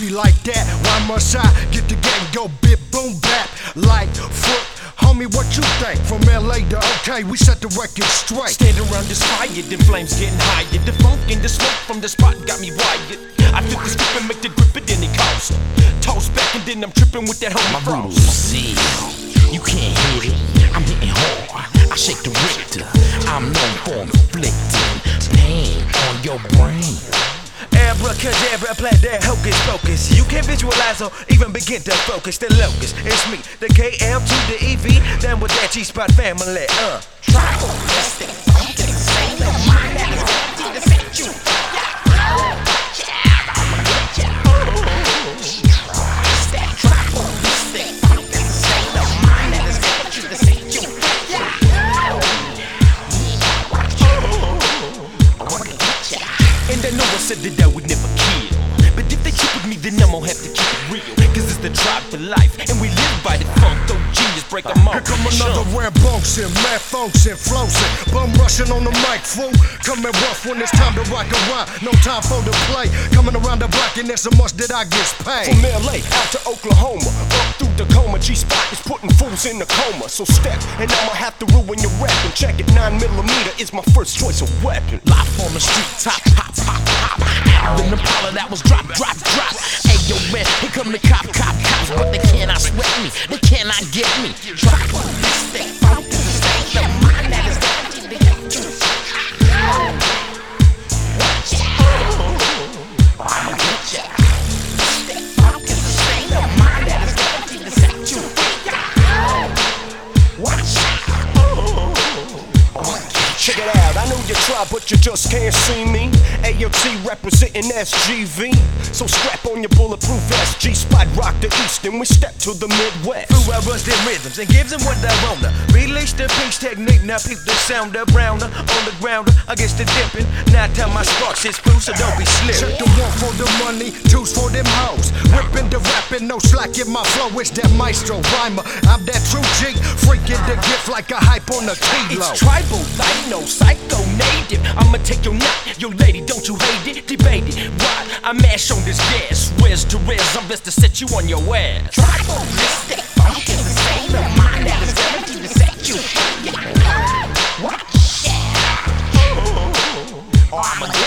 be like that? Why must I get the gang go bit boom bap like foot? Homie, what you think? From LA to OK, we set the record straight. Stand around this fire, then flames getting higher. The funk and the smoke from the spot got me wired. I flip the script and make the grip it, then it cost. Toast back and then I'm tripping with that homie frost. See, you can't hit it, I'm hitting hard. I shake the Richter, I'm known for inflicting pain on your brain. Abracadabra, apply that hocus pocus. You can't visualize or even begin to focus. The locust, it's me, the KL to the EV. Then with that G-Spot family, Tribal, yes, they funk and say the mind that is empty to set you. Said that I would never kill, but if they keep with me, then I'm gonna have to keep it real. Cause it's the tribe for life, and we live by the funk. Though genius break them off. Here come another rambunctious, mad function, flossing, bum rushing on the mic, fool. Coming rough when it's time to rock a rhyme. No time for the play. Coming around the block and there's so much that I get paid. From LA out to Oklahoma, up through Tacoma, G-Spot is putting fools in a coma. So step, and I'ma have to ruin your rap and check it. 9mm is my first choice of weapon. Life on the street, top, hop, hop, hop. Out in the parlor, that was drop, drop, drop. Hey yo man, here come the cops, but they cannot sweat me, they cannot get me. Tribal, this thing, funk is the state, the mind that is empty to get you. Watch out, I'ma get ya. This thing, funk is the state, the mind that is empty to set you. Watch out. Check it out, I know you try, but you just can't see me. AOT representing SGV. So strap on your bulletproof SG Spot, rock the East, and we step to the Midwest. through our busted rhythms and gives them what they want. Release the peace technique, now peep the sound of rounder on the ground against the dipping. Now time my sparks is proof, so don't be slick. Check the one for the money, two's for them hoes. Whipping the rapping, no slack in my flow. It's that maestro rhymer. I'm that true G, freaking the gift like a hype on a kilo. It's tribal, like no psycho native. I'ma take your knot, your lady, don't you hate it? Debate it, why? I mash on this gas, res to res, I'm best to set you on your ass. Tribal, this thing, funk is the same, the mind that is empty to set you. Watch out, or I'ma